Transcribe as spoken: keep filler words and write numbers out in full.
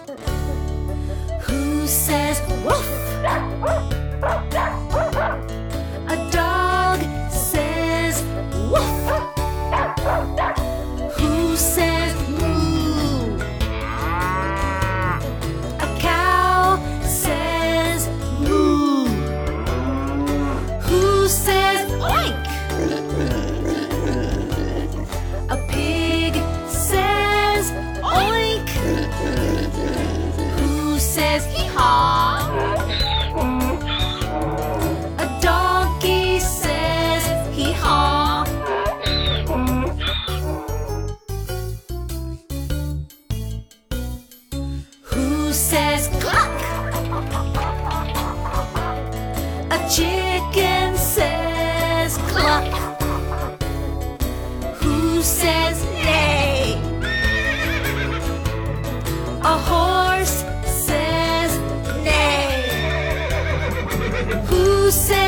Who says woof? A dog says woof. Who says moo? A cow says moo. Who says oink? A pig says oink. Who says hee-haw? A donkey says hee-haw. Who says cluck? A chicken says cluck. Who says neigh? A horse says neigh. Who says